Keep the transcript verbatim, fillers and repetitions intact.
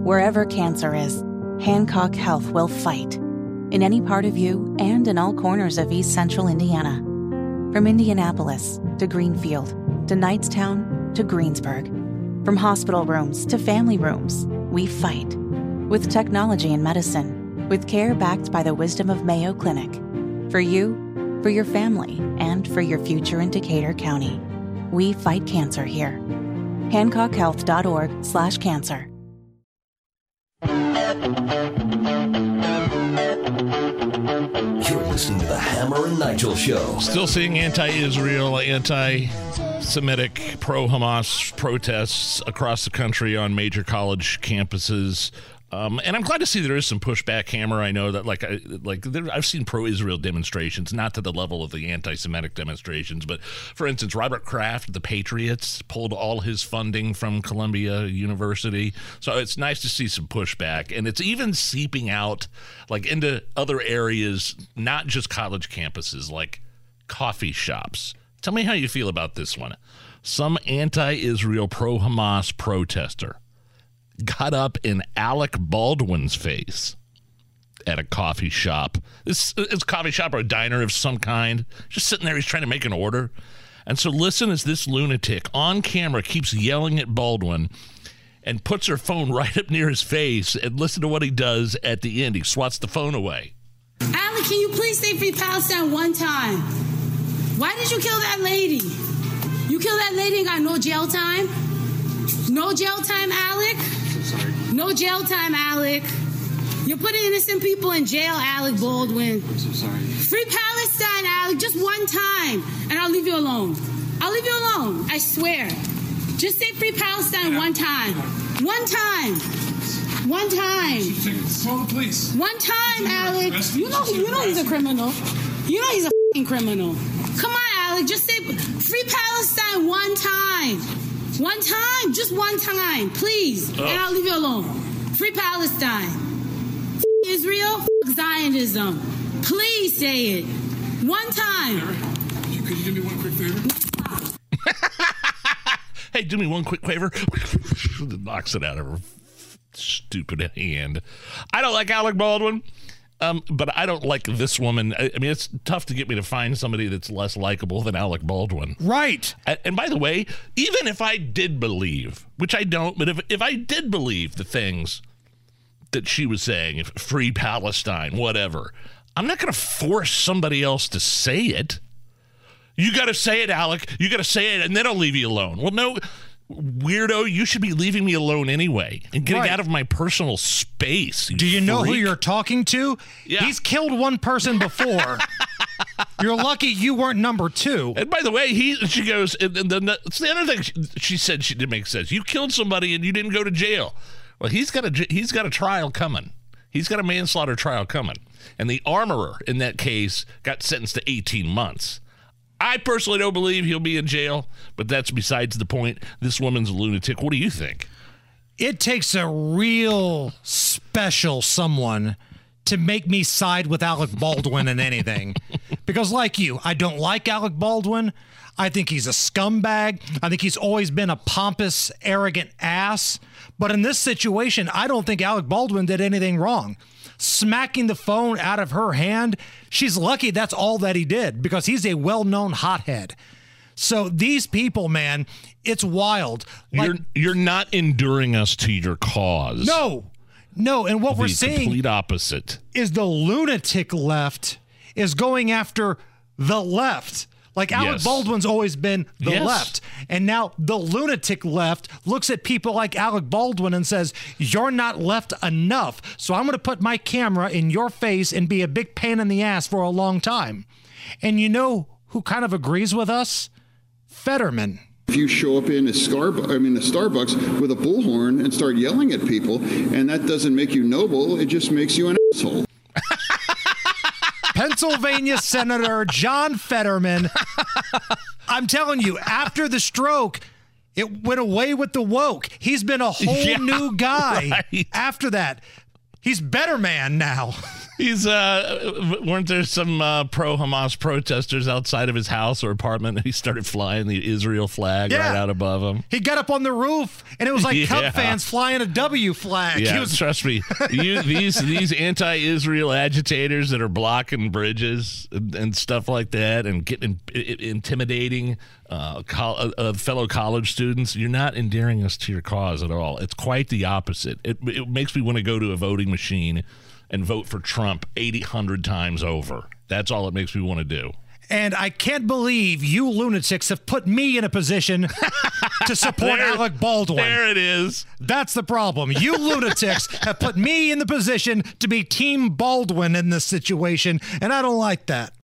Wherever cancer is, Hancock Health will fight. In any part of you and in all corners of East Central Indiana. From Indianapolis to Greenfield to Knightstown to Greensburg. From hospital rooms to family rooms, we fight. With technology and medicine, with care backed by the wisdom of Mayo Clinic. For you, for your family, and for your future in Decatur County. We fight cancer here. Hancock Health dot org slash cancer. You're listening to the Hammer and Nigel Show. Still seeing anti-Israel, anti-Semitic, pro-Hamas protests across the country on major college campuses. Um, and I'm glad to see there is some pushback, Hammer. I know that, like, I, like there, I've seen pro-Israel demonstrations, not to the level of the anti-Semitic demonstrations, but, for instance, Robert Kraft, the Patriots, pulled all his funding from Columbia University. So it's nice to see some pushback, and it's even seeping out, like, into other areas, not just college campuses, like coffee shops. Tell me how you feel about this one. Some anti-Israel, pro-Hamas protester got up in Alec Baldwin's face at a coffee shop. This is a coffee shop or a diner of some kind. Just sitting there, he's trying to make an order. And so listen as this lunatic on camera keeps yelling at Baldwin and puts her phone right up near his face, and listen to what he does at the end. He swats the phone away. Alec, can you please say Free Palestine one time? Why did you kill that lady? You killed that lady and got no jail time? No jail time, Alec? Sorry. No jail time, Alec. You're putting innocent people in jail, Alec Baldwin. I'm so sorry. Free Palestine, Alec, just one time, and I'll leave you alone. I'll leave you alone, I swear. Just say Free Palestine one time. One time. One time. Call the police. One time, Alec. You know, you know he's a criminal. You know he's a f***ing criminal. Come on, Alec, just say Free Palestine one time. One time, just one time, please, oh. and I'll leave you alone. Free Palestine. F- Israel, f- Zionism. Please say it. One time. Sarah, could you do me one quick favor? Hey, do me one quick favor. Knocks it out of her stupid hand. I don't like Alec Baldwin. Um, but I don't like this woman. I, I mean, it's tough to get me to find somebody that's less likable than Alec Baldwin. Right. And, and by the way, even if I did believe, which I don't, but if if I did believe the things that she was saying, if Free Palestine, whatever, I'm not going to force somebody else to say it. You got to say it, Alec. You got to say it, and then I'll leave you alone. Well, no, weirdo, you should be leaving me alone anyway and getting right. out of my personal space. You Do you freak. know who you're talking to? Yeah. He's killed one person before. You're lucky you weren't number two. And by the way, he she goes, and then it's the other thing she, she said she didn't make sense. You killed somebody and you didn't go to jail. Well, he's got a he's got a trial coming. He's got a manslaughter trial coming. And the armorer in that case got sentenced to eighteen months. I personally don't believe he'll be in jail, but that's besides the point. This woman's a lunatic. What do you think? It takes a real special someone to make me side with Alec Baldwin in anything. Because like you, I don't like Alec Baldwin. I think he's a scumbag. I think he's always been a pompous, arrogant ass. But in this situation, I don't think Alec Baldwin did anything wrong. Smacking the phone out of her hand, she's lucky that's all that he did, because he's a well-known hothead. So these people, man, it's wild. Like, you're you're not enduring us to your cause. No, no. And what the we're seeing complete opposite is the lunatic left is going after the left. Like Alec Yes. Baldwin's always been the Yes. left. And now the lunatic left looks at people like Alec Baldwin and says, you're not left enough. So I'm going to put my camera in your face and be a big pain in the ass for a long time. And you know who kind of agrees with us? Fetterman. If you show up in a Starbucks, I mean a Starbucks with a bullhorn and start yelling at people, and that doesn't make you noble, it just makes you an asshole. Pennsylvania Senator John Fetterman. I'm telling you, after the stroke, it went away with the woke. He's been a whole Yeah, new guy right. after that. He's better man now. He's uh, weren't there some uh, pro-Hamas protesters outside of his house or apartment? And he started flying the Israel flag Yeah. right out above him. He got up on the roof, and it was like Yeah. Cub fans flying a W flag. Yeah, He was, trust me. You, these these anti-Israel agitators that are blocking bridges and, and stuff like that, and getting i- i- intimidating uh, col- uh, fellow college students. You're not endearing us to your cause at all. It's quite the opposite. It it makes me want to go to a voting machine and vote for Trump eighty hundred times over. That's all it makes me want to do. and I can't believe you lunatics have put me in a position to support There- Alec Baldwin. There it is. That's the problem. You lunatics have put me in the position to be Team Baldwin in this situation, and I don't like that.